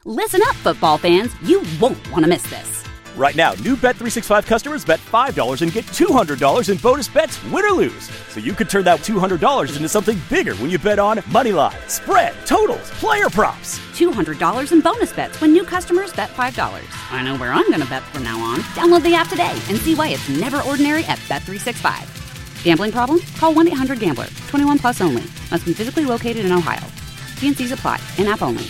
Listen up, football fans. You won't want to miss this. Right now, new Bet365 customers bet $5 and get $200 in bonus bets, win or lose. So you could turn that $200 into something bigger when you bet on money line, spread, totals, player props. $200 in bonus bets when new customers bet $5. I know where I'm going to bet from now on. Download the app today and see why it's never ordinary at Bet365. Gambling problem? Call 1-800-GAMBLER. 21 plus only. Must be physically located in Ohio. T&Cs apply. In-app only.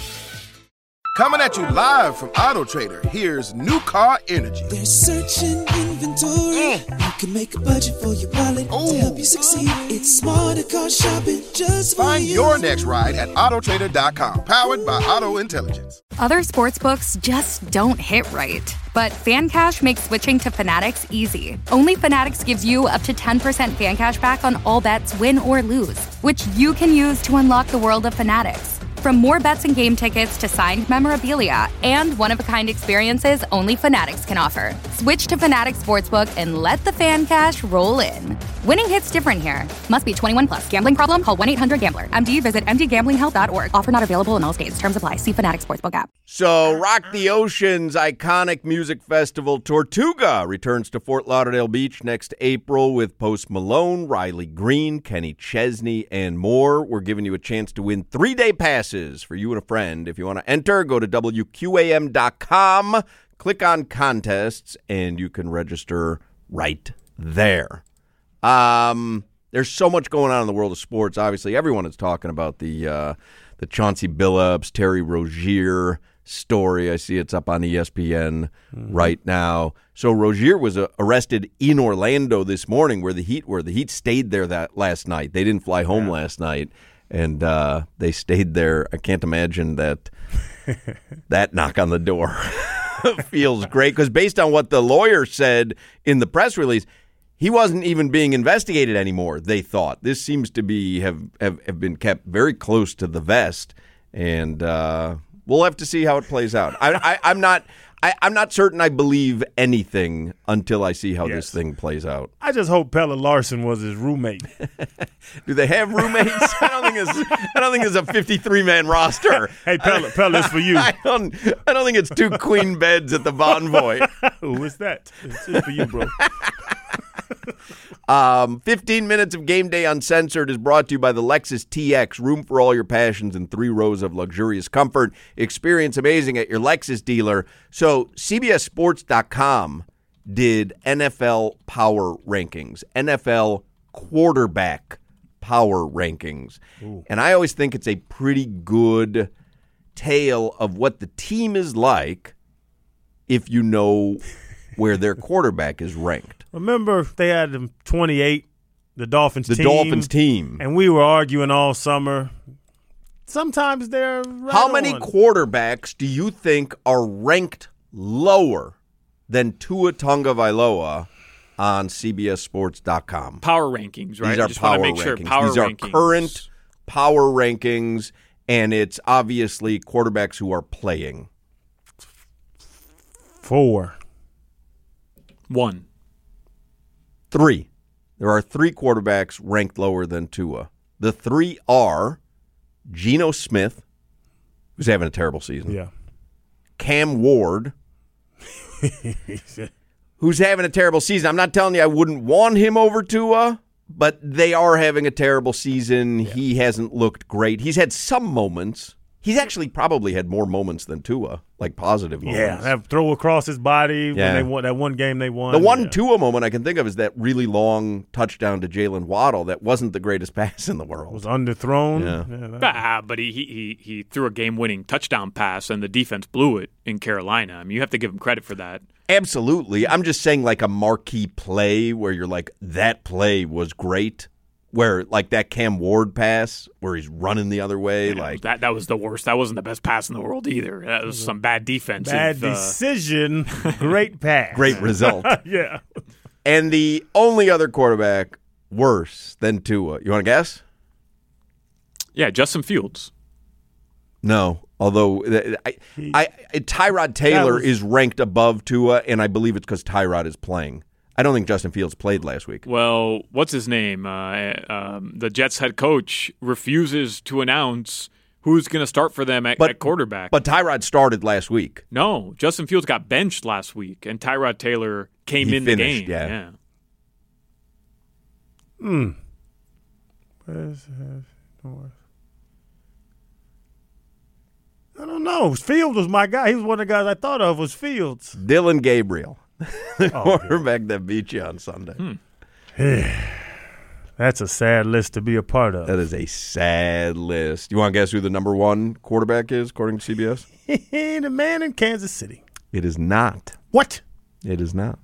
Coming at you live from Auto Trader, here's New Car Energy. They're searching inventory. You can make a budget for your wallet to help you succeed. It's smarter car shopping just for Find you. your next ride at autotrader.com. Powered by Auto Intelligence. Other sportsbooks just don't hit right. But FanCash makes switching to Fanatics easy. Only Fanatics gives you up to 10% FanCash back on all bets, win or lose, which you can use to unlock the world of Fanatics. From more bets and game tickets to signed memorabilia and one-of-a-kind experiences only Fanatics can offer. Switch to Fanatics Sportsbook and let the fan cash roll in. Winning hits different here. Must be 21 plus. Gambling problem? Call 1-800-GAMBLER. MD, visit mdgamblinghelp.org. Offer not available in all states. Terms apply. See Fanatics Sportsbook app. So, Rock the Ocean's iconic music festival, Tortuga, returns to Fort Lauderdale Beach next April with Post Malone, Riley Green, Kenny Chesney, and more. We're giving you a chance to win 3-day passes for you and a friend. If you want to enter, go to WQAM.com, click on contests, and you can register right there. There's so much going on in the world of sports. Obviously, everyone is talking about the Chauncey Billups, Terry Rozier story. I see it's up on ESPN right now. So Rozier was arrested in Orlando this morning, where the Heat were. The Heat stayed there that last night. They didn't fly home last night, and they stayed there. I can't imagine that knock on the door feels great, because based on what the lawyer said in the press release, he wasn't even being investigated anymore, they thought. This seems to be have been kept very close to the vest, and we'll have to see how it plays out. I'm not certain I believe anything until I see how this thing plays out. I just hope Pelle Larson was his roommate. Do they have roommates? I don't think it's a 53-man roster. Hey, Pelle, it's for you. I don't think it's 2 queen beds at the Bonvoy. Who is that? It's for you, bro. 15 minutes of Game Day Uncensored is brought to you by the Lexus TX. Room for all your passions in 3 rows of luxurious comfort. Experience amazing at your Lexus dealer. So CBSSports.com did NFL power rankings, NFL quarterback power rankings. Ooh. And I always think it's a pretty good tale of what the team is like if you know where their quarterback is ranked. Remember, they had them 28, the Dolphins team. The Dolphins team. And we were arguing all summer. Sometimes they're right How many quarterbacks do you think are ranked lower than Tua Tagovailoa on CBSSports.com? Power rankings, right? These are power rankings. These are current power rankings, and it's obviously quarterbacks who are playing. 4. 1. 3. There are 3 quarterbacks ranked lower than Tua. The 3 are Geno Smith, who's having a terrible season. Yeah. Cam Ward, who's having a terrible season. I'm not telling you I wouldn't want him over Tua, but they are having a terrible season. Yeah. He hasn't looked great. He's had some moments. He's actually probably had more moments than Tua, like positive moments. Yeah, that throw across his body when they won that one game they won. The one Tua moment I can think of is that really long touchdown to Jalen Waddle that wasn't the greatest pass in the world. It was underthrown. Yeah. But he threw a game-winning touchdown pass, and the defense blew it in Carolina. I mean, you have to give him credit for that. Absolutely. I'm just saying like a marquee play where you're like, that play was great. Where, like, that Cam Ward pass where he's running the other way. Yeah, that was the worst. That wasn't the best pass in the world either. That was some bad defense. Bad decision, great pass. Great result. Yeah. And the only other quarterback worse than Tua. You want to guess? Yeah, Justin Fields. No, although Tyrod Taylor is ranked above Tua, and I believe it's because Tyrod is playing. I don't think Justin Fields played last week. Well, what's his name? The Jets head coach refuses to announce who's going to start for them at quarterback. But Tyrod started last week. No, Justin Fields got benched last week, and Tyrod Taylor came in the game. Yeah. I don't know. Fields was my guy. He was one of the guys I thought of was Fields. Dillon Gabriel, the quarterback that beat you on Sunday. That's a sad list to be a part of. That is a sad list. You want to guess who the number one quarterback is, according to CBS? The man in Kansas City. It is not. What? It is not.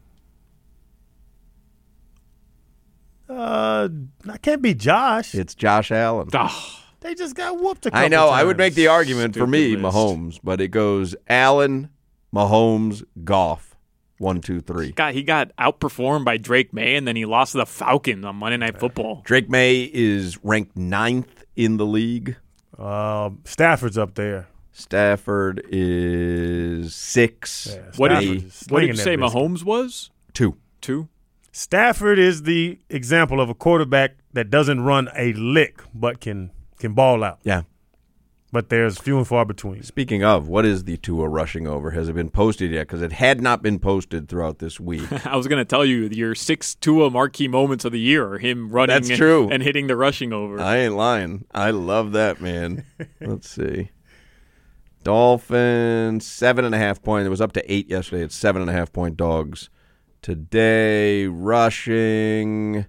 I can't be Josh. It's Josh Allen. They just got whooped a couple I know. times. I would make the argument for me, Stupid list. Mahomes, but it goes Allen, Mahomes, Goff. 1, 2, 3. He got outperformed by Drake May, and then he lost to the Falcons on Monday Night Football. Drake May is ranked 9th in the league. Stafford's up there. Stafford is 6. Yeah, What did Stafford's you slinging say that biscuit. Mahomes was? 2. 2? Stafford is the example of a quarterback that doesn't run a lick but can ball out. Yeah. But there's few and far between. Speaking of, what is the Tua rushing over? Has it been posted yet? Because it had not been posted throughout this week. I was going to tell you your 6 Tua marquee moments of the year are him running That's true. and hitting the rushing over. I ain't lying. I love that, man. Let's see. Dolphins, 7.5 point. It was up to 8 yesterday. It's 7.5 point dogs. Today, rushing.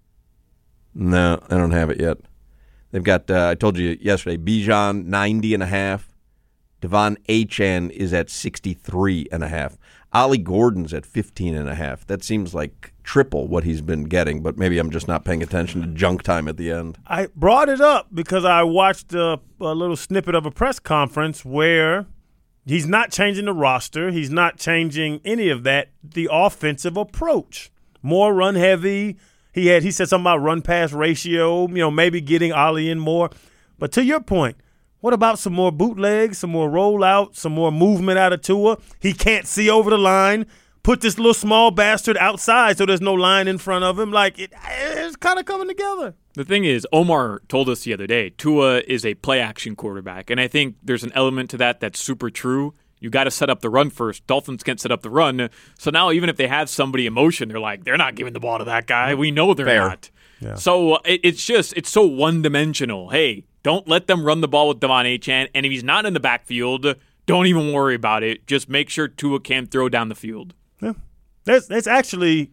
No, I don't have it yet. They've got, I told you yesterday, Bijan, 90.5. Devon Achane is at 63.5. Ollie Gordon's at 15.5. That seems like triple what he's been getting, but maybe I'm just not paying attention to junk time at the end. I brought it up because I watched a little snippet of a press conference where he's not changing the roster. He's not changing any of that. The offensive approach, more run heavy. He said something about run-pass ratio, maybe getting Ollie in more. But to your point, what about some more bootlegs, some more rollout, some more movement out of Tua? He can't see over the line. Put this little small bastard outside so there's no line in front of him. It's kind of coming together. The thing is, Omar told us the other day, Tua is a play-action quarterback, and I think there's an element to that that's super true. You got to set up the run first. Dolphins can't set up the run. So now even if they have somebody in motion, they're like, they're not giving the ball to that guy. We know they're Fair. not. Yeah. So it's so one-dimensional. Hey, don't let them run the ball with Devon Achane. And if he's not in the backfield, don't even worry about it. Just make sure Tua can throw down the field. Yeah. That's actually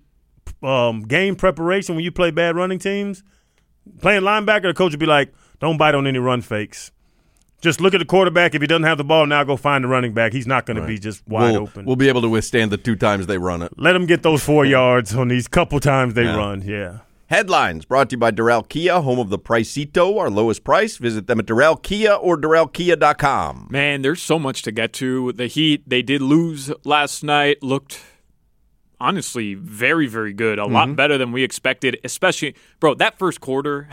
game preparation when you play bad running teams. Playing linebacker, the coach would be like, don't bite on any run fakes. Just look at the quarterback. If he doesn't have the ball, now go find the running back. He's not going to be just wide open. We'll be able to withstand the 2 times they run it. Let him get those 4 yards on these couple times they run. Yeah. Headlines brought to you by Durrell Kia, home of the Pricito, our lowest price. Visit them at Durrell Kia or DurrellKia.com. Man, there's so much to get to. The Heat, they did lose last night. Looked, honestly, very, very good. A lot better than we expected, especially, bro, that first quarter.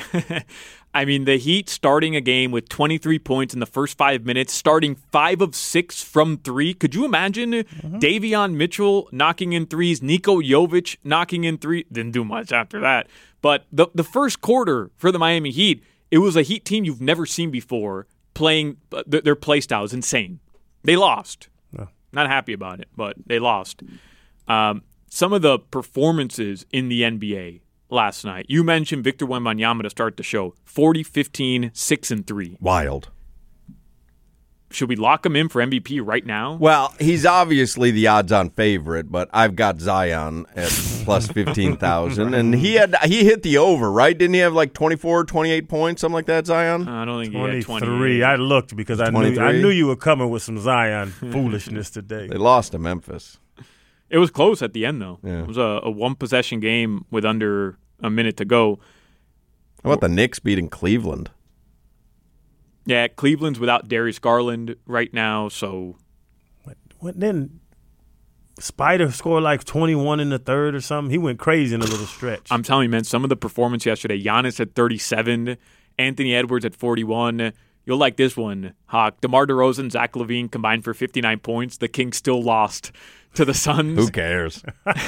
I mean, the Heat starting a game with 23 points in the first 5 minutes, starting 5 of 6 from 3. Could you imagine Davion Mitchell knocking in threes, Niko Jovic knocking in 3? Didn't do much after that. But the first quarter for the Miami Heat, it was a Heat team you've never seen before playing. Their play style is insane. They lost. Not happy about it, but they lost. Some of the performances in the NBA last night. You mentioned Victor Wembanyama to start the show. 40, 15, 6, and 3. Wild. Should we lock him in for MVP right now? Well, he's obviously the odds-on favorite, but I've got Zion at plus 15,000, and he hit the over, right? Didn't he have like 24, 28 points, something like that, Zion? I don't think he had 23. 20. I looked because I knew you were coming with some Zion foolishness today. They lost to Memphis. It was close at the end, though. Yeah. It was a one-possession game with under a minute to go. How about the Knicks beating Cleveland? Yeah, Cleveland's without Darius Garland right now, so... Then Spider scored like 21 in the third or something. He went crazy in a little stretch. I'm telling you, man, some of the performance yesterday, Giannis at 37, Anthony Edwards at 41. You'll like this one, Hawk. DeMar DeRozan, Zach LaVine combined for 59 points. The Kings still lost to the Suns. Who cares?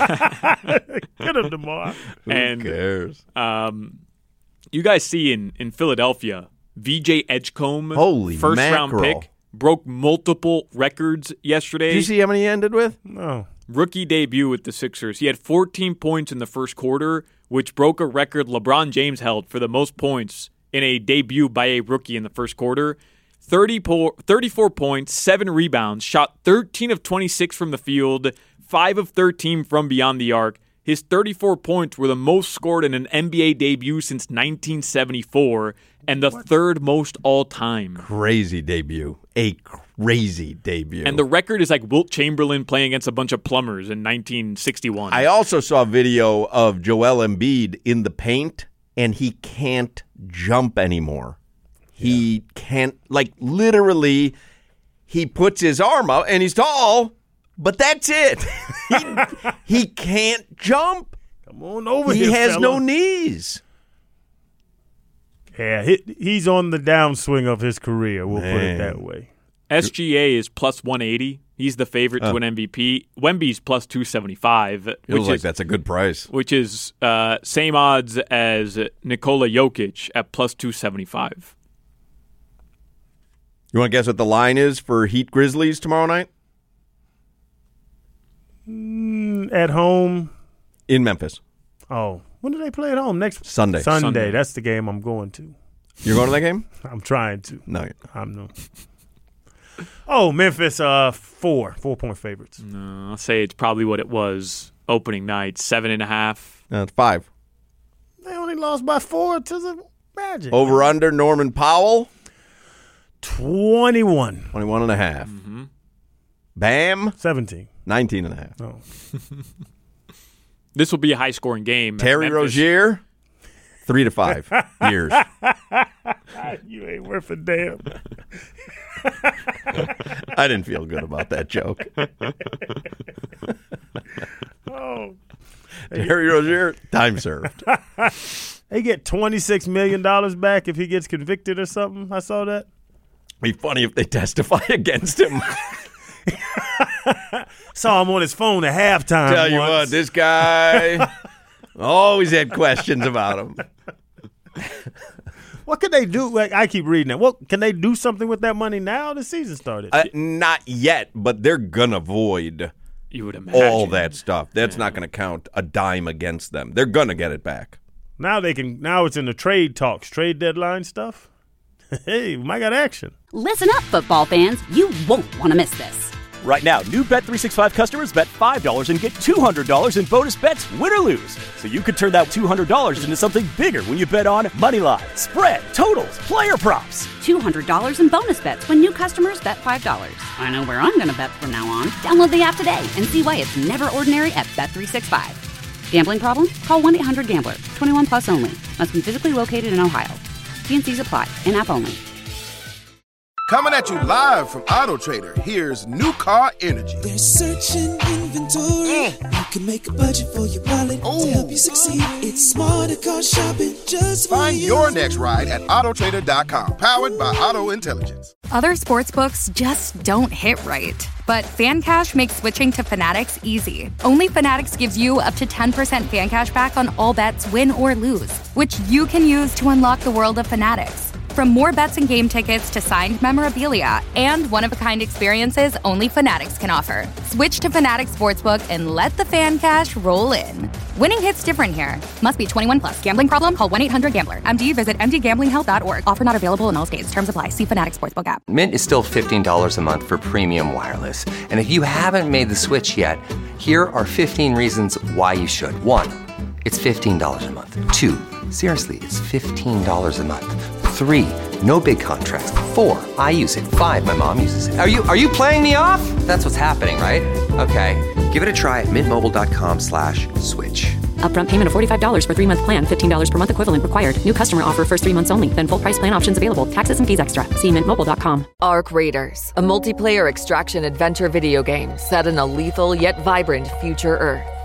Get him, DeMar. Who cares? You guys see in Philadelphia, VJ Edgecombe, Holy first-round mackerel. pick, broke multiple records yesterday. Did you see how many he ended with? No. Rookie debut with the Sixers. He had 14 points in the first quarter, which broke a record LeBron James held for the most points in a debut by a rookie in the first quarter. 34 points, 7 rebounds, shot 13 of 26 from the field, 5 of 13 from beyond the arc. His 34 points were the most scored in an NBA debut since 1974 and the third most all-time. Crazy debut. A crazy debut. And the record is like Wilt Chamberlain playing against a bunch of plumbers in 1961. I also saw a video of Joel Embiid in the paint, and he can't jump anymore. He can't, like, literally, he puts his arm out, and he's tall, but that's it. He can't jump. Come on over He here, has fella. no knees. Yeah, he's on the downswing of his career, we'll put it that way. SGA is plus 180. He's the favorite to an MVP. Wemby's plus 275. Feels like that's a good price. Which is same odds as Nikola Jokic at plus 275. You want to guess what the line is for Heat Grizzlies tomorrow night? At home. In Memphis. Oh, when do they play at home? Next Sunday. Sunday. That's the game I'm going to. You're going to that game? I'm trying to. No, you're not. I'm no. Oh, Memphis, 4-point favorites. No, I'll say it's probably what it was opening night, 7.5. No, it's 5. They only lost by 4 to the Magic. Over under Norman Powell. 21. 21.5. Mm-hmm. Bam. 17. 19.5. Oh. This will be a high-scoring game. Terry Rozier. 3 to 5 years. You ain't worth a damn. I didn't feel good about that joke. Oh. Terry Rozier, time served. They get $26 million back if he gets convicted or something. I saw that. Be funny if they testify against him. Saw him on his phone at halftime. Tell you once. what, this guy always had questions about him. What can they do? Like, I keep reading it. What can they do something with that money now? The season started. Not yet, but they're gonna void You would imagine. all that stuff. That's not gonna count a dime against them. They're gonna get it back. Now they can. Now it's in the trade talks, trade deadline stuff. Hey, we might got action. Listen up, football fans. You won't want to miss this. Right now, new Bet365 customers bet $5 and get $200 in bonus bets, win or lose. So you could turn that $200 into something bigger when you bet on moneyline, spread, totals, player props. $200 in bonus bets when new customers bet $5. I know where I'm going to bet from now on. Download the app today and see why it's never ordinary at Bet365. Gambling problem? Call 1-800-GAMBLER. 21 plus only. Must be physically located in Ohio. T&Cs apply. In-app only. Coming at you live from Auto Trader, here's New Car Energy. They're searching inventory. You can make a budget for your wallet to help you succeed. It's smarter car shopping just for Find you. your next ride at autotrader.com, powered by Auto Intelligence. Other sportsbooks just don't hit right. But FanCash makes switching to Fanatics easy. Only Fanatics gives you up to 10% fan cash back on all bets, win or lose, which you can use to unlock the world of Fanatics. From more bets and game tickets to signed memorabilia and one-of-a-kind experiences only Fanatics can offer. Switch to Fanatics Sportsbook and let the fan cash roll in. Winning hits different here. Must be 21 plus. Gambling problem? Call 1-800-GAMBLER. MD, visit mdgamblinghelp.org. Offer not available in all states. Terms apply. See Fanatics Sportsbook app. Mint is still $15 a month for premium wireless. And if you haven't made the switch yet, here are 15 reasons why you should. 1, it's $15 a month. 2, seriously, it's $15 a month. 3, no big contracts. 4, I use it. 5, my mom uses it. Are you playing me off? That's what's happening, right? Okay, give it a try at mintmobile.com/switch. Upfront payment of $45 for 3-month plan, $15 per month equivalent required. New customer offer first 3 months only. Then full price plan options available. Taxes and fees extra. See mintmobile.com. Arc Raiders, a multiplayer extraction adventure video game set in a lethal yet vibrant future Earth.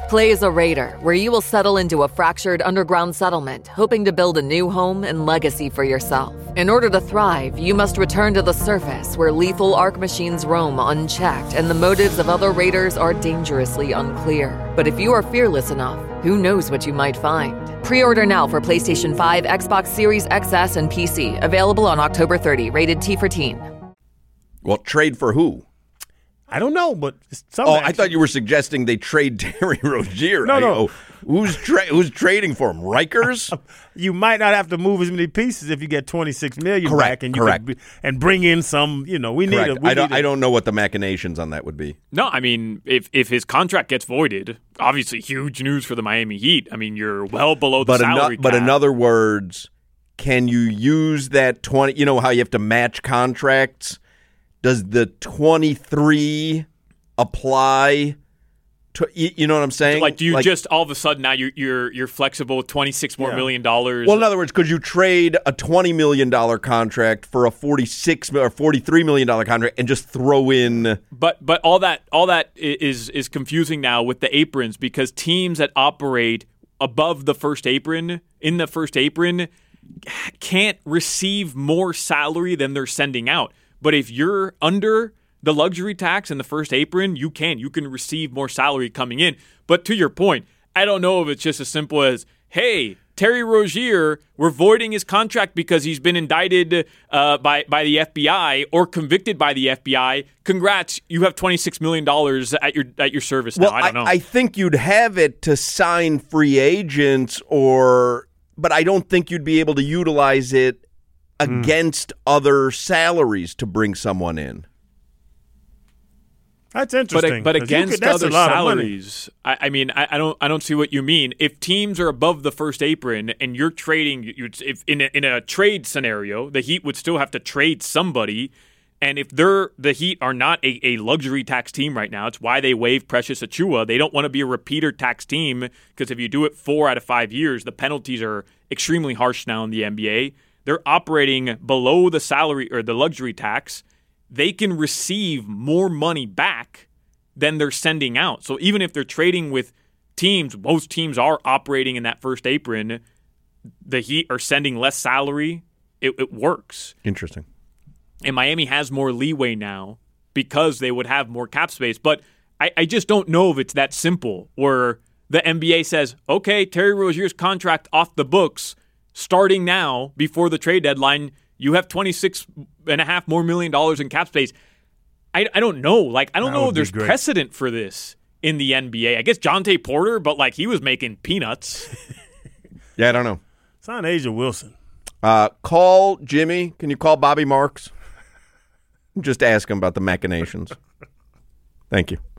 Play as a raider, where you will settle into a fractured underground settlement, hoping to build a new home and legacy for yourself. In order to thrive, you must return to the surface, where lethal arc machines roam unchecked and the motives of other raiders are dangerously unclear. But if you are fearless enough, who knows what you might find? Pre-order now for PlayStation 5, Xbox Series XS, and PC. Available on October 30. Rated T for Teen. Well, trade for who? I don't know, but I thought you were suggesting they trade Terry Rozier. No. Who's trading for him? Rikers? You might not have to move as many pieces if you get $26 million back, and you can and bring in some. I don't know what the machinations on that would be. No, I mean, if his contract gets voided, obviously huge news for the Miami Heat. I mean, you're well below the salary cap. But in other words, can you use that 20? You know how you have to match contracts. Does the 23 apply to, you know what I'm saying? Like, do you just all of a sudden now you're flexible with $26 more million? Well, in other words, could you trade a $20 million contract for a $46 or $43 million contract and just throw in? But all that is confusing now with the aprons, because teams that operate above the first apron, in the first apron, can't receive more salary than they're sending out. But if you're under the luxury tax in the first apron, you can receive more salary coming in. But to your point, I don't know if it's just as simple as, hey, Terry Rozier, we're voiding his contract because he's been indicted by the FBI or convicted by the FBI. Congrats, you have $26 million at your service now. Well, I don't know. I think you'd have it to sign free agents, but I don't think you'd be able to utilize it against other salaries to bring someone in. That's interesting. But against other salaries, I mean, I don't see what you mean. If teams are above the first apron and you're trading, if in a trade scenario, the Heat would still have to trade somebody. And if the Heat are not a luxury tax team right now, it's why they waived Precious Achiuwa. They don't want to be a repeater tax team, because if you do it 4 out of 5 years, the penalties are extremely harsh now in the NBA. They're operating below the salary or the luxury tax. They can receive more money back than they're sending out. So even if they're trading with teams, most teams are operating in that first apron, the Heat are sending less salary. It works. Interesting. And Miami has more leeway now because they would have more cap space. But I just don't know if it's that simple, where the NBA says, okay, Terry Rozier's contract off the books, starting now before the trade deadline, you have $26.5 more million in cap space. I don't know. Like, I don't know if there's precedent for this in the NBA. I guess Jonte Porter, but like, he was making peanuts. Yeah, I don't know. Sign Asia Wilson. Call Jimmy. Can you call Bobby Marks? Just ask him about the machinations. Thank you.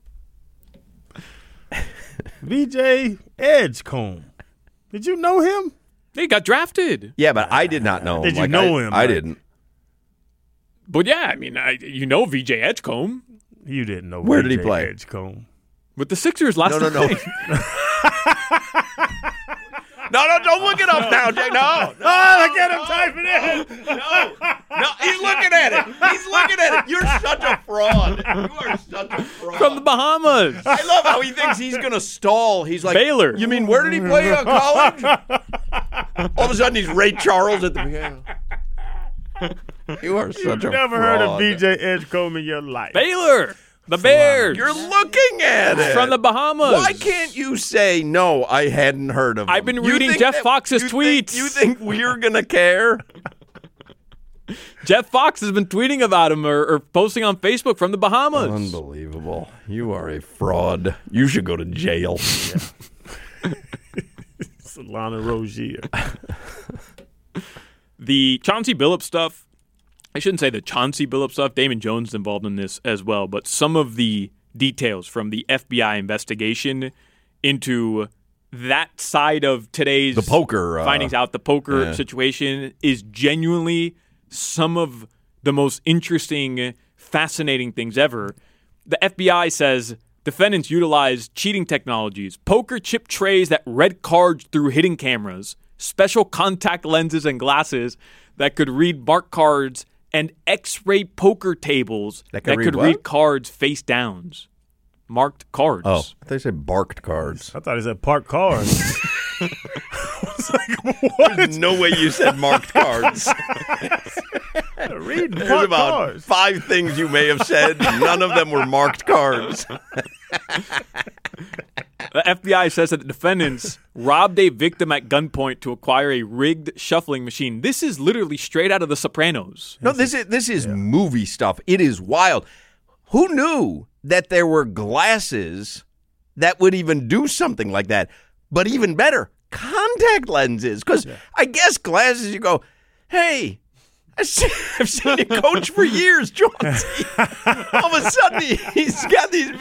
VJ Edgecombe. Did you know him? He got drafted. Yeah, but I did not know him. Did you know him? I didn't. But yeah, I mean, VJ Edgecombe. You didn't know. Where did he play? Edgecombe. With the Sixers last night. No. No, don't look it up now, Jay. No. Oh, look at him typing it. No, he's looking at it. You're such a fraud. You are such a fraud. From the Bahamas. I love how he thinks he's going to stall. He's like, Baylor. You mean, where did he play college? All of a sudden, he's Ray Charles at the beginning. You are such a fraud. Never heard of VJ Edgecombe in your life. Baylor. The Bears. You're looking at it. From the Bahamas. Why can't you say, no, I hadn't heard of him? I've been reading Jeff Fox's tweets. You think we're going to care? Jeff Fox has been tweeting about him or posting on Facebook from the Bahamas. Unbelievable. You are a fraud. You should go to jail. Solana Rozier. The Chauncey Billups stuff, I shouldn't say the Chauncey Billups stuff. Damon Jones is involved in this as well. But some of the details from the FBI investigation into that side of today's the poker findings out, the poker situation, is genuinely some of the most interesting, fascinating things ever. The FBI says defendants utilized cheating technologies, poker chip trays that read cards through hidden cameras, special contact lenses and glasses that could read marked cards, and X-ray poker tables that could read cards face downs. marked cards. Oh, I thought you said barked cards. I thought he said parked cars. There's no way you said marked cards. Reading There's parked about cars. 5 things you may have said. None of them were marked cards. The FBI says that the defendants robbed a victim at gunpoint to acquire a rigged shuffling machine. This is literally straight out of The Sopranos. No, this is movie stuff. It is wild. Who knew that there were glasses that would even do something like that? But even better, contact lenses. Because I guess glasses, you go, hey, I've seen you coach for years, Chauncey. All of a sudden, he's got these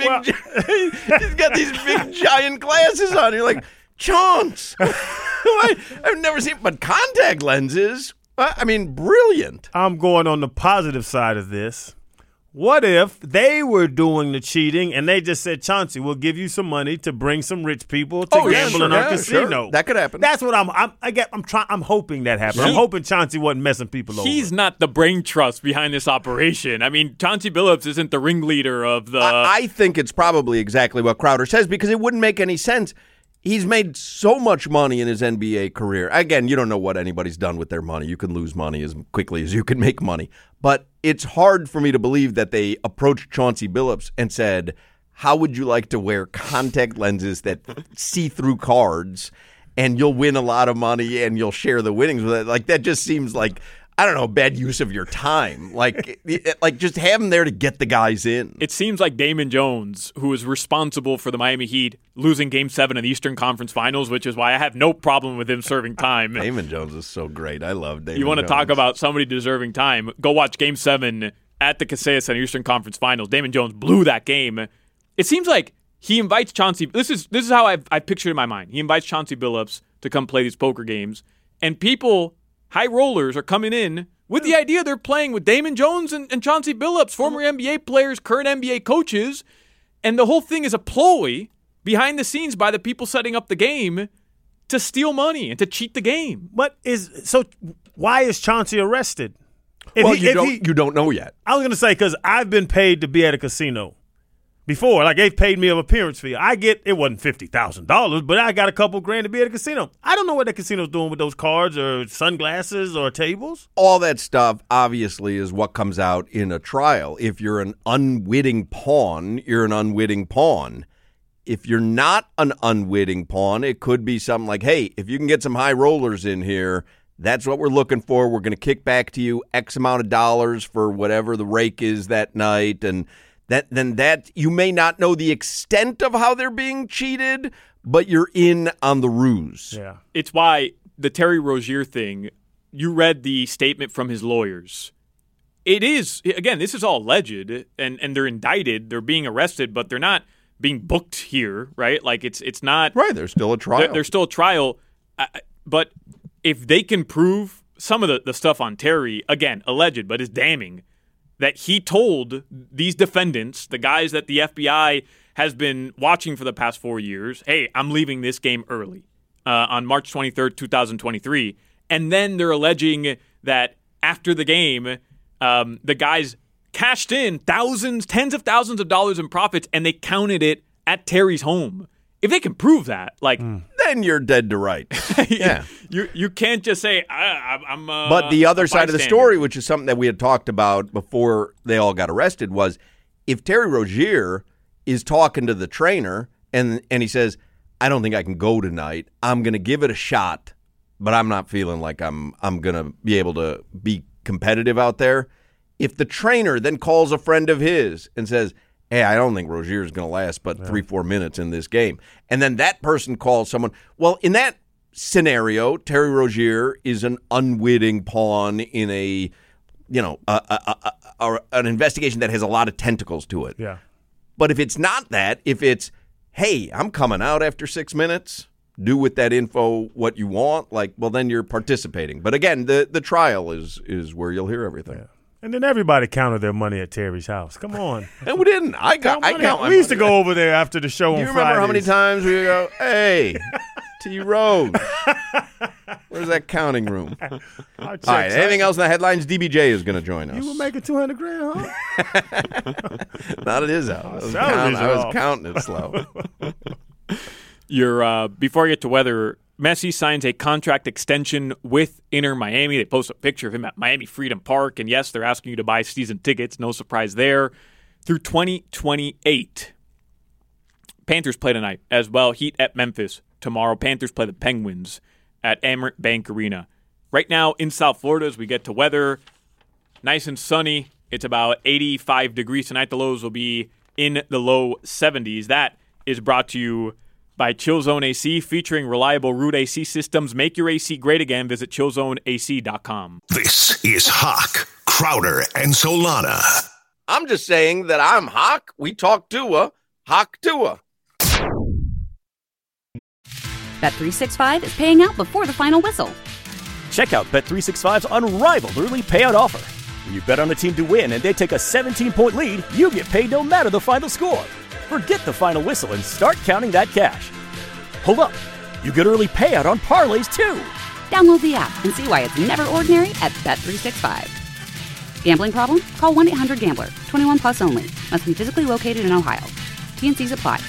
big giant glasses on. You're like, Chaunce, I've never seen, but contact lenses. I mean, brilliant. I'm going on the positive side of this. What if they were doing the cheating and they just said, Chauncey, we'll give you some money to bring some rich people to gamble in our casino? Sure. That could happen. That's what I'm hoping that happens. I'm hoping Chauncey wasn't messing people over. He's not the brain trust behind this operation. I mean, Chauncey Billups isn't the ringleader of the... I think it's probably exactly what Crowder says because it wouldn't make any sense. He's made so much money in his NBA career. Again, you don't know what anybody's done with their money. You can lose money as quickly as you can make money. But it's hard for me to believe that they approached Chauncey Billups and said, how would you like to wear contact lenses that see through cards and you'll win a lot of money and you'll share the winnings with it? Like, that just seems like, I don't know, bad use of your time. Like just have him there to get the guys in. It seems like Damon Jones, who is responsible for the Miami Heat losing Game 7 of the Eastern Conference Finals, which is why I have no problem with him serving time. Damon Jones is so great. I love Damon Jones. You want to talk about somebody deserving time? Go watch Game 7 at the Kaseya Center Eastern Conference Finals. Damon Jones blew that game. It seems like he invites Chauncey. This is how I pictured it in my mind. He invites Chauncey Billups to come play these poker games, and people... high rollers are coming in with the idea they're playing with Damon Jones and Chauncey Billups, former NBA players, current NBA coaches, and the whole thing is a ploy behind the scenes by the people setting up the game to steal money and to cheat the game. Why is Chauncey arrested? You don't know yet. I was going to say, because I've been paid to be at a casino before. Like, they've paid me an appearance fee. It wasn't $50,000, but I got a couple grand to be at a casino. I don't know what the casino's doing with those cards or sunglasses or tables. All that stuff, obviously, is what comes out in a trial. If you're an unwitting pawn, you're an unwitting pawn. If you're not an unwitting pawn, it could be something like, hey, if you can get some high rollers in here, that's what we're looking for. We're going to kick back to you X amount of dollars for whatever the rake is that night, and that you may not know the extent of how they're being cheated, but you're in on the ruse. Yeah. It's why the Terry Rozier thing, you read the statement from his lawyers. It is, again, this is all alleged, and they're indicted, they're being arrested, but they're not being booked here, right? Like, it's not... Right, there's still a trial. There's still a trial, but if they can prove some of the stuff on Terry, again, alleged, but is damning, that he told these defendants, the guys that the FBI has been watching for the past 4 years, hey, I'm leaving this game early on March 23rd, 2023. And then they're alleging that after the game, the guys cashed in tens of thousands of dollars in profits, and they counted it at Terry's home. If they can prove that, then you're dead to rights. Yeah, you can't just say I'm. But the other side of the story, which is something that we had talked about before they all got arrested, was if Terry Rozier is talking to the trainer and he says, "I don't think I can go tonight. I'm going to give it a shot, but I'm not feeling like I'm going to be able to be competitive out there." If the trainer then calls a friend of his and says, hey, I don't think Rozier is going to last but 3-4 minutes in this game. And then that person calls someone. Well, in that scenario, Terry Rozier is an unwitting pawn in an investigation that has a lot of tentacles to it. Yeah. But if it's not that, if it's, hey, I'm coming out after 6 minutes, do with that info what you want, then you're participating. But again, the trial is where you'll hear everything. Yeah. And then everybody counted their money at Terry's house. Come on. And we didn't. I count my We used to go over there after the show on Fridays. You remember how many times we go, hey, T. Rose, Where's that counting room? All check, right. Anything else in the headlines? DBJ is going to join us. You were making $200,000, huh? Not at his house. I was counting it slow. Before I get to weather, Messi signs a contract extension with Inter Miami. They post a picture of him at Miami Freedom Park, and yes, they're asking you to buy season tickets. No surprise there. Through 2028. Panthers play tonight as well. Heat at Memphis tomorrow. Panthers play the Penguins at Amerant Bank Arena. Right now in South Florida, as we get to weather, nice and sunny. It's about 85 degrees tonight. The lows will be in the low 70s. That is brought to you by ChillZone AC, featuring reliable root AC systems. Make your AC great again. Visit chillzoneac.com. This is Hawk, Crowder, and Solana. I'm just saying that I'm Hawk. We talk Tua. Hawk Tua. Bet365 is paying out before the final whistle. Check out Bet365's unrivaled early payout offer. When you bet on a team to win and they take a 17-point lead, you get paid no matter the final score. Forget the final whistle and start counting that cash. Hold up. You get early payout on parlays, too. Download the app and see why it's never ordinary at Bet365. Gambling problem? Call 1-800-GAMBLER. 21 plus only. Must be physically located in Ohio. T&Cs apply.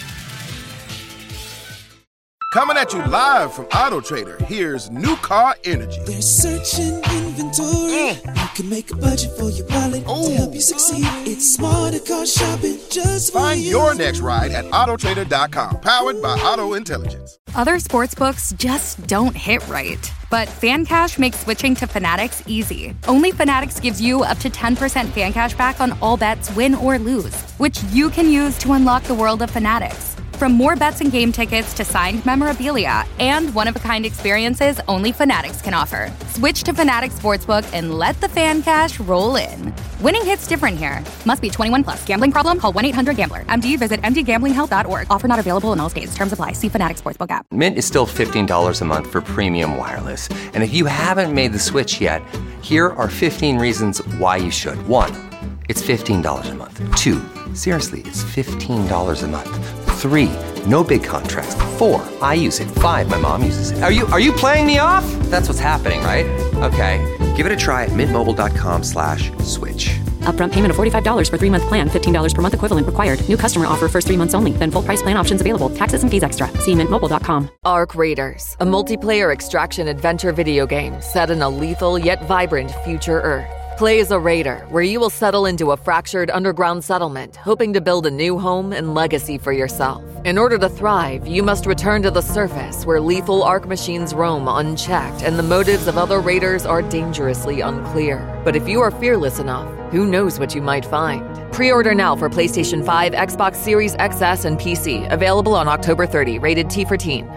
Coming at you live from Auto Trader, here's New Car Energy. They're searching inventory. You can make a budget for your wallet to help you succeed. It's smarter car shopping just for Find you. your next ride at autotrader.com. Powered by Auto Intelligence. Other sportsbooks just don't hit right. But FanCash makes switching to Fanatics easy. Only Fanatics gives you up to 10% fan cash back on all bets, win or lose, which you can use to unlock the world of Fanatics. From more bets and game tickets to signed memorabilia and one-of-a-kind experiences only Fanatics can offer. Switch to Fanatics Sportsbook and let the fan cash roll in. Winning hits different here. Must be 21 plus. Gambling problem? Call 1-800-GAMBLER. MD, visit mdgamblinghelp.org. Offer not available in all states. Terms apply. See Fanatics Sportsbook app. Mint is still $15 a month for premium wireless. And if you haven't made the switch yet, here are 15 reasons why you should. 1, it's $15 a month. 2, seriously, it's $15 a month. 3, no big contracts. 4, I use it. 5, my mom uses it. Are you playing me off? That's what's happening, right? Okay, give it a try at mintmobile.com/switch. Upfront payment of $45 for 3-month plan, $15 per month equivalent required. New customer offer first 3 months only. Then full price plan options available. Taxes and fees extra. See mintmobile.com. Arc Raiders, a multiplayer extraction adventure video game set in a lethal yet vibrant future Earth. Play as a raider, where you will settle into a fractured underground settlement, hoping to build a new home and legacy for yourself. In order to thrive, you must return to the surface, where lethal Arc machines roam unchecked and the motives of other raiders are dangerously unclear. But if you are fearless enough, who knows what you might find? Pre-order now for PlayStation 5, Xbox Series XS, and PC. Available on October 30. Rated T for Teen.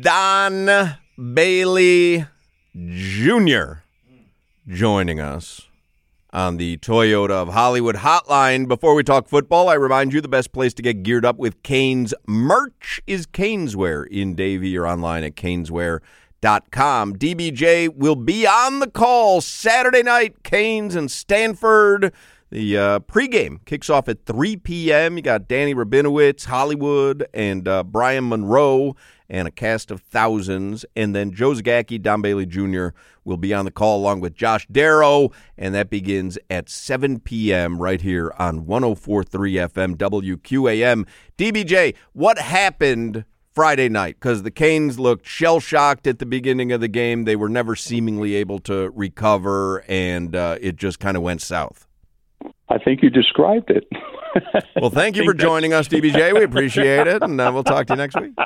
Don Bailey Jr. joining us on the Toyota of Hollywood hotline. Before we talk football, I remind you the best place to get geared up with Canes merch is Caneswear in Davie or online at caneswear.com. DBJ will be on the call Saturday night, Canes and Stanford. The pregame kicks off at 3 p.m. You got Danny Rabinowitz, Hollywood, and Brian Monroe, and a cast of thousands. And then Joe Zagacki, Don Bailey Jr. will be on the call along with Josh Darrow, and that begins at 7 p.m. right here on 104.3 FM WQAM. DBJ, what happened Friday night? Because the Canes looked shell-shocked at the beginning of the game. They were never seemingly able to recover, and it just kind of went south. I think you described it. Well, thank you for joining us, DBJ. We appreciate it, and we'll talk to you next week.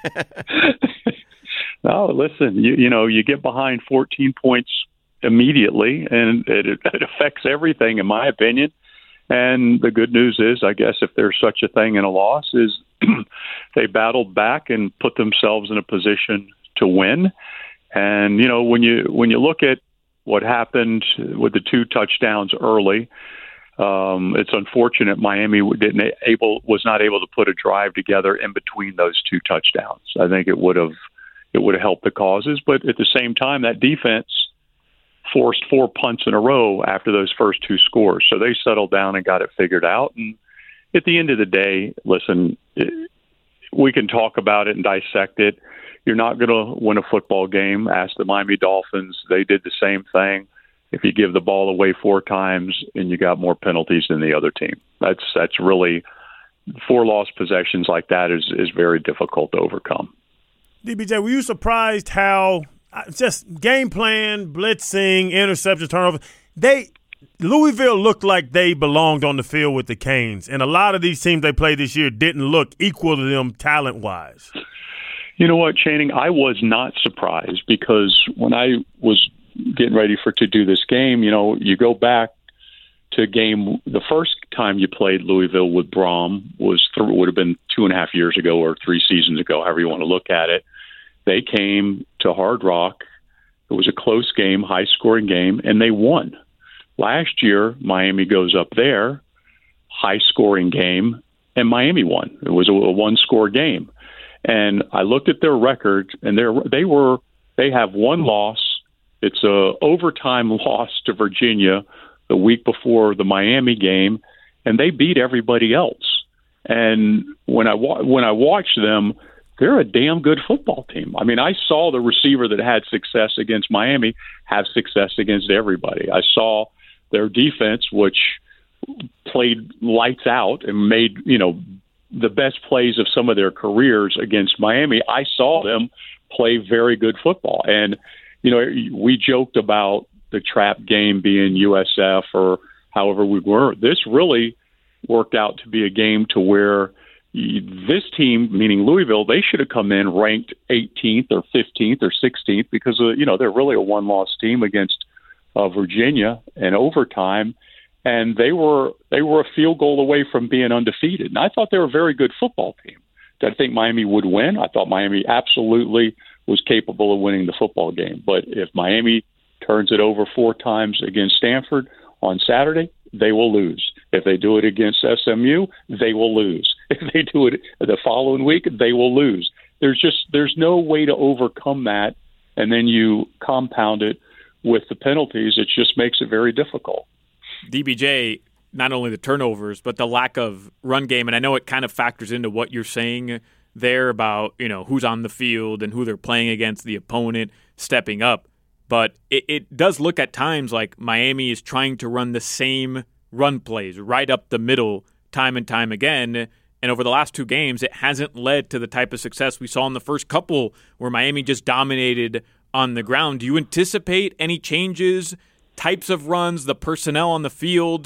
No, listen, you get behind 14 points immediately, and it affects everything, in my opinion. And the good news is, I guess, if there's such a thing in a loss, is they battled back and put themselves in a position to win. And, when you look at what happened with the 2 touchdowns early, it's unfortunate Miami was not able to put a drive together in between those 2 touchdowns. I think it would have helped the causes, but at the same time, that defense forced 4 punts in a row after those first 2 scores. So they settled down and got it figured out. And at the end of the day, listen, we can talk about it and dissect it. you're not going to win a football game. Ask the Miami Dolphins. They did the same thing. If you give the ball away 4 times and you got more penalties than the other team, that's really 4 lost possessions like that is very difficult to overcome. DBJ, were you surprised how just game plan, blitzing, interceptions, turnovers, Louisville looked like they belonged on the field with the Canes, and a lot of these teams they played this year didn't look equal to them talent-wise. You know what, Channing? I was not surprised because when I was getting ready to do this game, you go back to the first time you played Louisville with Brom would have been 2.5 years ago or 3 seasons ago, however you want to look at it. They came to Hard Rock. It was a close game, high-scoring game, and they won. Last year, Miami goes up there, high-scoring game, and Miami won. It was a one-score game. And I looked at their record, and they have 1 loss. It's a overtime loss to Virginia the week before the Miami game, and they beat everybody else. And when I watch them, they're a damn good football team. I mean, I saw the receiver that had success against Miami have success against everybody. I saw their defense, which played lights out and made, the best plays of some of their careers against Miami. I saw them play very good football. And, we joked about the trap game being USF or however we were. This really worked out to be a game to where this team, meaning Louisville, they should have come in ranked 18th or 15th or 16th because, they're really a one-loss team against Virginia in overtime. And they were a field goal away from being undefeated. And I thought they were a very good football team. Did I think Miami would win? I thought Miami absolutely was capable of winning the football game. But if Miami turns it over 4 times against Stanford on Saturday, they will lose. If they do it against SMU, they will lose. If they do it the following week, they will lose. There's no way to overcome that, and then you compound it with the penalties. It just makes it very difficult. DBJ, not only the turnovers, but the lack of run game, and I know it kind of factors into what you're saying there about, who's on the field and who they're playing against, the opponent stepping up. But it does look at times like Miami is trying to run the same run plays right up the middle time and time again. And over the last 2 games, it hasn't led to the type of success we saw in the first couple where Miami just dominated on the ground. Do you anticipate any changes, types of runs, the personnel on the field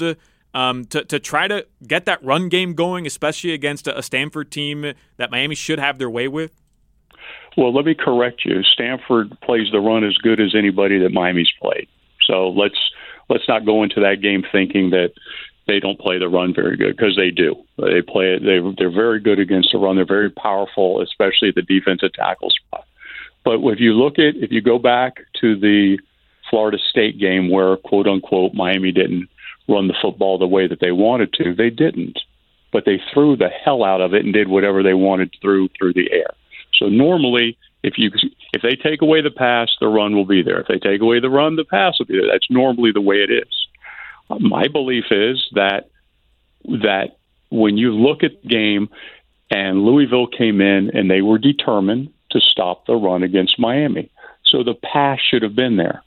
to try to get that run game going, especially against a Stanford team that Miami should have their way with? Well, let me correct you. Stanford plays the run as good as anybody that Miami's played. So let's not go into that game thinking that they don't play the run very good, because they do. They play it. They're very good against the run. They're very powerful, especially at the defensive tackle spot. But if you go back to the Florida State game where, quote unquote, Miami didn't run the football the way that they wanted to, they didn't. But they threw the hell out of it and did whatever they wanted through the air. So normally, if they take away the pass, the run will be there. If they take away the run, the pass will be there. That's normally the way it is. My belief is that when you look at the game, and Louisville came in and they were determined to stop the run against Miami, so the pass should have been there.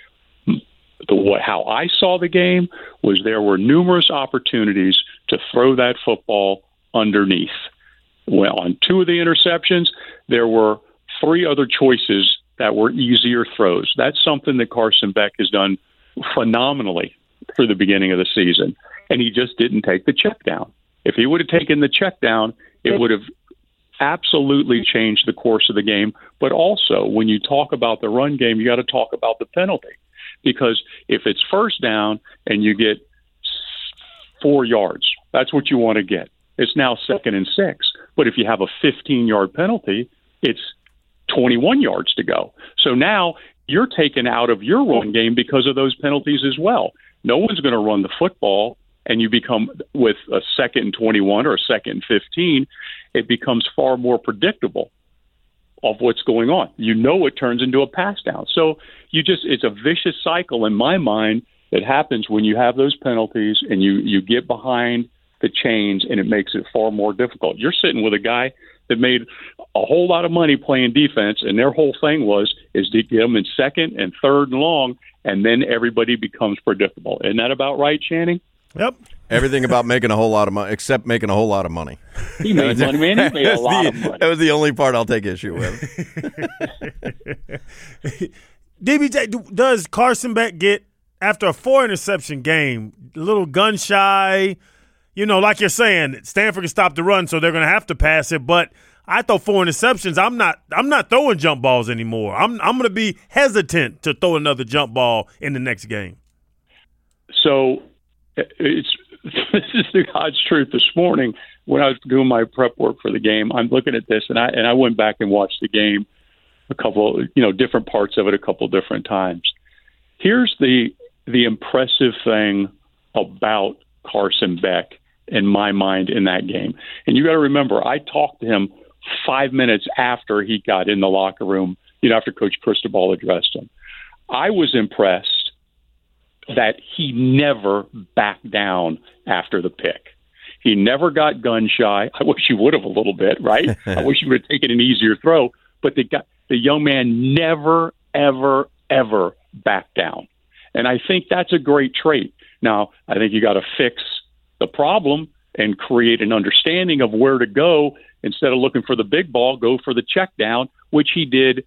How I saw the game was there were numerous opportunities to throw that football underneath. Well, on 2 of the interceptions, there were 3 other choices that were easier throws. That's something that Carson Beck has done phenomenally through the beginning of the season, and he just didn't take the check down. If he would have taken the check down, it would have absolutely changed the course of the game. But also, when you talk about the run game, you got to talk about the penalty, because if it's first down and you get 4 yards, that's what you want to get. It's now 2nd and 6. But if you have a 15-yard penalty, it's 21 yards to go. So now you're taken out of your run game because of those penalties as well. No one's going to run the football, and you become, with a 2nd and 21 or a 2nd and 15, it becomes far more predictable of what's going on. It turns into a pass down. So it's a vicious cycle in my mind that happens when you have those penalties and you get behind the chains, and it makes it far more difficult. You're sitting with a guy that made a whole lot of money playing defense, and their whole thing is to get them in second and third and long, and then everybody becomes predictable. Isn't that about right, Channing? Yep. Everything about making a whole lot of money, except making a whole lot of money. He made money, man. He made a lot of money. That was the only part I'll take issue with. DBJ, does Carson Beck get, after a 4-interception game, a little gun shy? You know, like you're saying, Stanford can stop the run, so they're going to have to pass it. But I throw 4 interceptions. I'm not throwing jump balls anymore. I'm going to be hesitant to throw another jump ball in the next game. So this is the God's truth. This morning, when I was doing my prep work for the game, I'm looking at this, and I went back and watched the game a couple, different parts of it a couple different times. Here's the impressive thing about Carson Beck in my mind in that game. And you got to remember, I talked to him 5 minutes after he got in the locker room, after Coach Cristobal addressed him. I was impressed that he never backed down after the pick. He never got gun shy. I wish he would have a little bit, right? I wish he would have taken an easier throw. But the young man never, ever, ever backed down. And I think that's a great trait. Now, I think you got to fix the problem and create an understanding of where to go. Instead of looking for the big ball, go for the check down, which he did.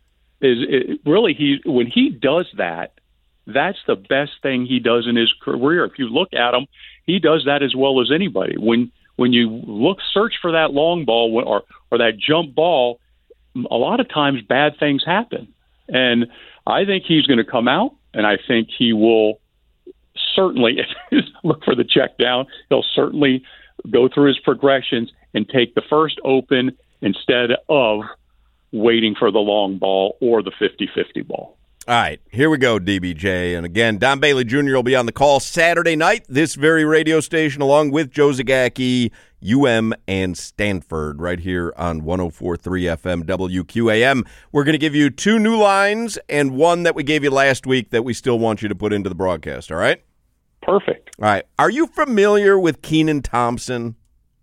When he does that, that's the best thing he does in his career. If you look at him, he does that as well as anybody. When you search for that long ball or that jump ball, a lot of times bad things happen. And I think he's going to come out, and I think he will certainly look for the check down. He'll certainly go through his progressions and take the first open instead of waiting for the long ball or the 50-50 ball. All right, here we go, DBJ. And again, Don Bailey Jr. will be on the call Saturday night, this very radio station, along with Joe Zagacki, and Stanford, right here on 104.3 FM WQAM. We're going to give you 2 new lines and one that we gave you last week that we still want you to put into the broadcast, all right? Perfect. All right. Are you familiar with Kenan Thompson?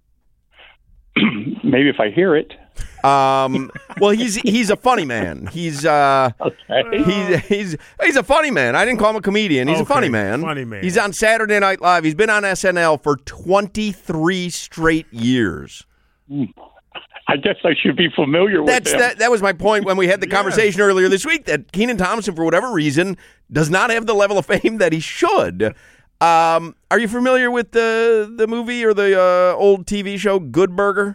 Maybe if I hear it. Well, he's a funny man. He's a funny man. I didn't call him a comedian. He's a funny man. Funny man. He's on Saturday Night Live. He's been on SNL for 23 straight years. I guess I should be familiar with him. That was my point when we had the conversation earlier this week, that Kenan Thompson, for whatever reason, does not have the level of fame that he should. Are you familiar with the movie or the old TV show Good Burger?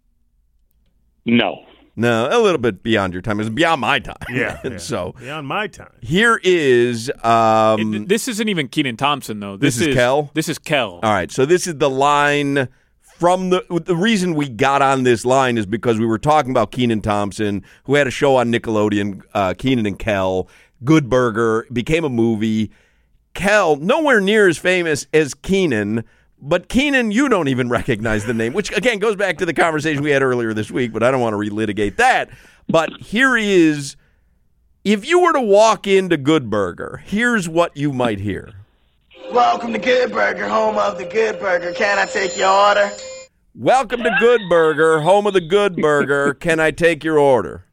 No, a little bit beyond your time. It's beyond my time. Yeah. So beyond my time. Here is this isn't even Kenan Thompson though. This is Kel. This is Kel. All right. So this is the line from the reason we got on this line is because we were talking about Kenan Thompson, who had a show on Nickelodeon, Kenan and Kel. Good Burger became a movie. Kel, nowhere near as famous as Kenan. But Kenan, you don't even recognize the name, which, again, goes back to the conversation we had earlier this week, but I don't want to relitigate that. But here is, if you were to walk into Good Burger, here's what you might hear. Welcome to Good Burger, home of the Good Burger. Can I take your order? Welcome to Good Burger, home of the Good Burger. Can I take your order?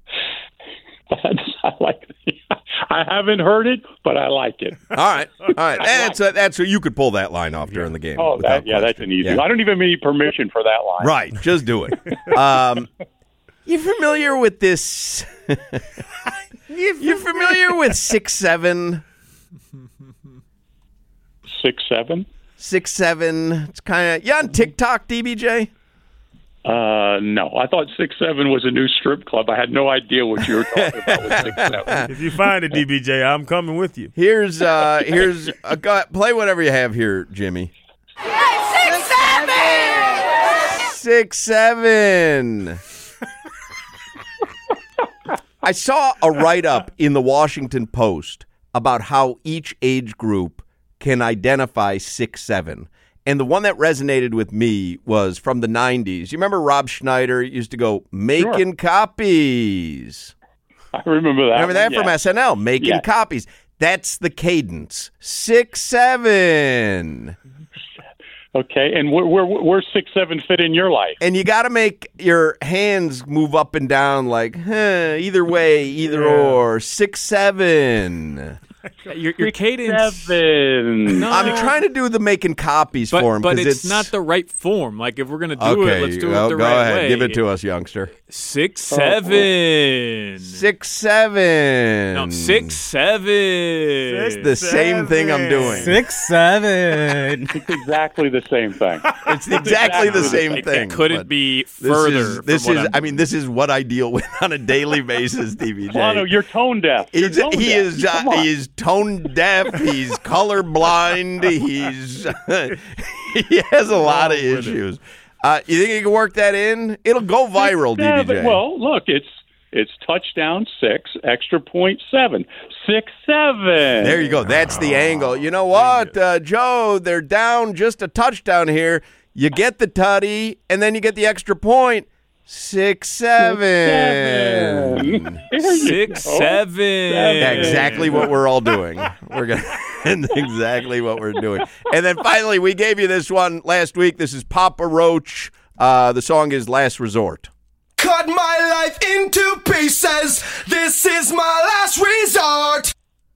I like it. I haven't heard it, but I like it. All right. That's so you could pull that line off during the game. Oh, that's an easy one. I don't even need permission for that line. Right, just do it. You familiar with this? You familiar with 6'7"? 6'7"? 6'7". It's kind of, you on TikTok, DBJ? No. I thought 6'7" was a new strip club. I had no idea what you were talking about with 6'7". If you find it, DBJ, I'm coming with you. Here's play whatever you have here, Jimmy. 6'7". I saw a write-up in the Washington Post about how each age group can identify 6'7". And the one that resonated with me was from the 90s. You remember Rob Schneider used to go, making copies. I remember that. Remember that from SNL, making copies. That's the cadence. 6'7". Okay, and where's 6'7" fit in your life? And you got to make your hands move up and down like, either way, either or. 6'7". Your cadence. 7. No. I'm trying to do the making copies for him. But it's not the right form. Like, if we're going to do it, let's do it the go right ahead. way. Give it to us, youngster. 6'7". 6'7". No, 6'7". It's the same thing I'm doing. 6'7". It's exactly the same thing. It's exactly the same thing. It couldn't be further. This is what I deal with on a daily basis, DBJ. Bono, you're tone deaf. He is tone deaf. He's colorblind. He has a lot of issues. You think you can work that in? It'll go viral, DBJ. Well, look, it's touchdown 6, extra point 7. 6'7". There you go. That's the angle. You know what, Joe? They're down just a touchdown here. You get the tutty, and then you get the extra point. 6'7". 6'7". Yeah, exactly what we're all doing. We're gonna exactly what we're doing. And then finally, we gave you this one last week. This is Papa Roach. The song is "Last Resort." Cut my life into pieces. This is my last resort.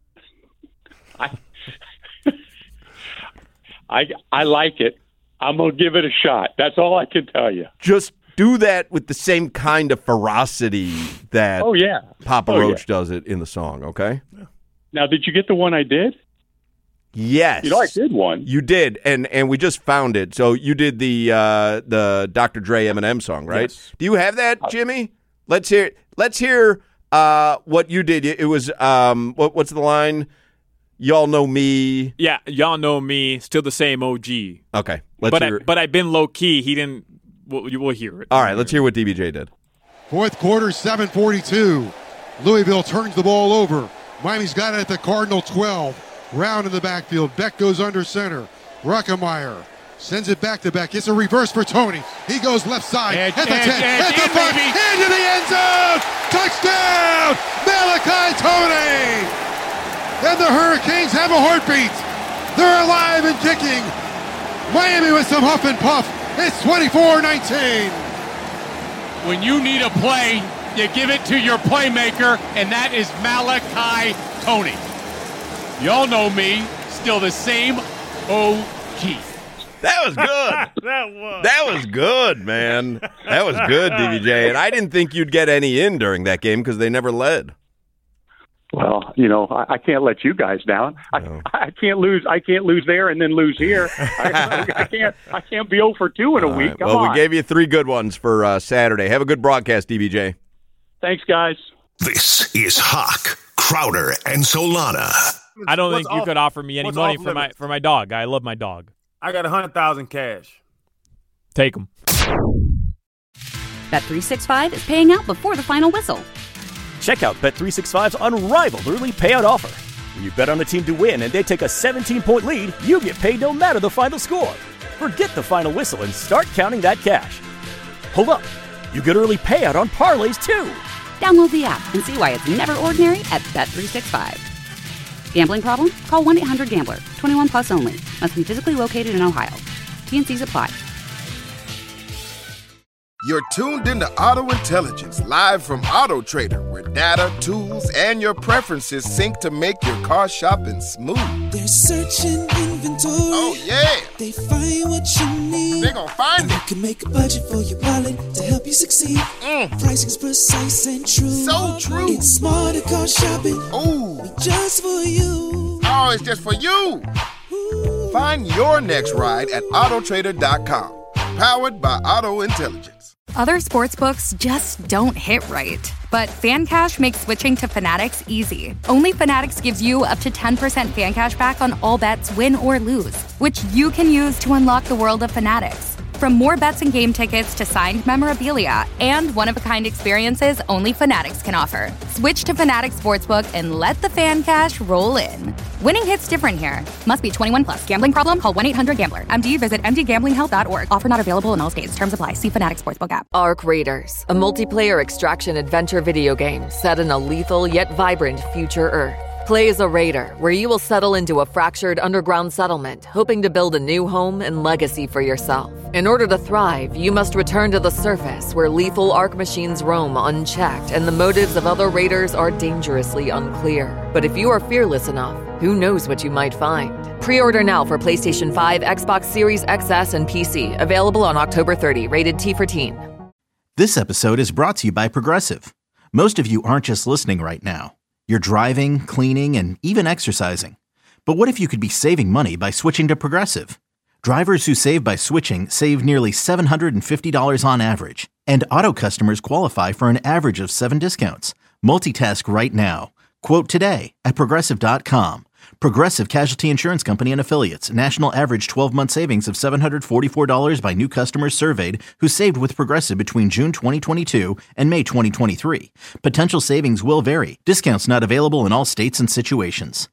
I like it. I'm gonna give it a shot. That's all I can tell you. Just do that with the same kind of ferocity that Papa Roach does it in the song, okay? Now, did you get the one I did? Yes. You know, I did one. You did, and we just found it. So you did the Dr. Dre Eminem song, right? Yes. Do you have that, Jimmy? Let's hear it. Let's hear what you did. It was what's the line? Y'all know me. Yeah, y'all know me. Still the same OG. Okay, let's hear it. But I've been low key. He didn't. We'll hear it. All right, let's hear what DBJ did. Fourth quarter, 7:42. Louisville turns the ball over. Miami's got it at the Cardinal 12. Round in the backfield. Beck goes under center. Ruckemeyer sends it back to Beck. It's a reverse for Tony. He goes left side. At the 10, at the 5, into the end zone. Touchdown, Malachi Tony. And the Hurricanes have a heartbeat. They're alive and kicking. Miami with some huff and puff. It's 24-19. When you need a play, you give it to your playmaker, and that is Malachi Tony. Y'all know me, still the same OG. That was good. That was good, man. That was good, DBJ. And I didn't think you'd get any in during that game because they never led. Well, you know, I can't let you guys down. I can't lose. I can't lose there and then lose here. I can't be 0 for 2 in a week. Come on. We gave you 3 good ones for Saturday. Have a good broadcast, DBJ. Thanks, guys. This is Hawk, Crowder, and Solana. I don't think you could offer me any money for my dog. I love my dog. I got 100,000 cash. Take them. Bet365 is paying out before the final whistle. Check out Bet365's unrivaled early payout offer. When you bet on a team to win and they take a 17-point lead, you get paid no matter the final score. Forget the final whistle and start counting that cash. Hold up. You get early payout on parlays, too. Download the app and see why it's never ordinary at Bet365. Gambling problem? Call 1-800-GAMBLER. 21 plus only. Must be physically located in Ohio. T&Cs apply. You're tuned into Auto Intelligence, live from Auto Trader, where data, tools, and your preferences sync to make your car shopping smooth. They're searching inventory. Oh, yeah. They find what you need. They're gonna find it. You can make a budget for your wallet to help you succeed. Pricing's precise and true. So true. It's smarter car shopping. Ooh. Just for you. Oh, it's just for you. Ooh. Find your next ride at autotrader.com. Powered by Auto Intelligence. Other sportsbooks just don't hit right. But FanCash makes switching to Fanatics easy. Only Fanatics gives you up to 10% fan cash back on all bets, win or lose, which you can use to unlock the world of Fanatics. From more bets and game tickets to signed memorabilia and one-of-a-kind experiences only Fanatics can offer. Switch to Fanatics Sportsbook and let the fan cash roll in. Winning hits different here. Must be 21 plus. Gambling problem? Call 1-800-GAMBLER. MD, visit mdgamblinghelp.org. Offer not available in all states. Terms apply. See Fanatics Sportsbook app. Arc Raiders, a multiplayer extraction adventure video game set in a lethal yet vibrant future Earth. Play as a raider, where you will settle into a fractured underground settlement, hoping to build a new home and legacy for yourself. In order to thrive, you must return to the surface, where lethal ARC machines roam unchecked and the motives of other raiders are dangerously unclear. But if you are fearless enough, who knows what you might find? Pre-order now for PlayStation 5, Xbox Series XS, and PC. Available on October 30. Rated T for Teen. This episode is brought to you by Progressive. Most of you aren't just listening right now. You're driving, cleaning, and even exercising. But what if you could be saving money by switching to Progressive? Drivers who save by switching save nearly $750 on average. And auto customers qualify for an average of 7 discounts. Multitask right now. Quote today at Progressive.com. Progressive Casualty Insurance Company and Affiliates. National average 12-month savings of $744 by new customers surveyed who saved with Progressive between June 2022 and May 2023. Potential savings will vary. Discounts not available in all states and situations.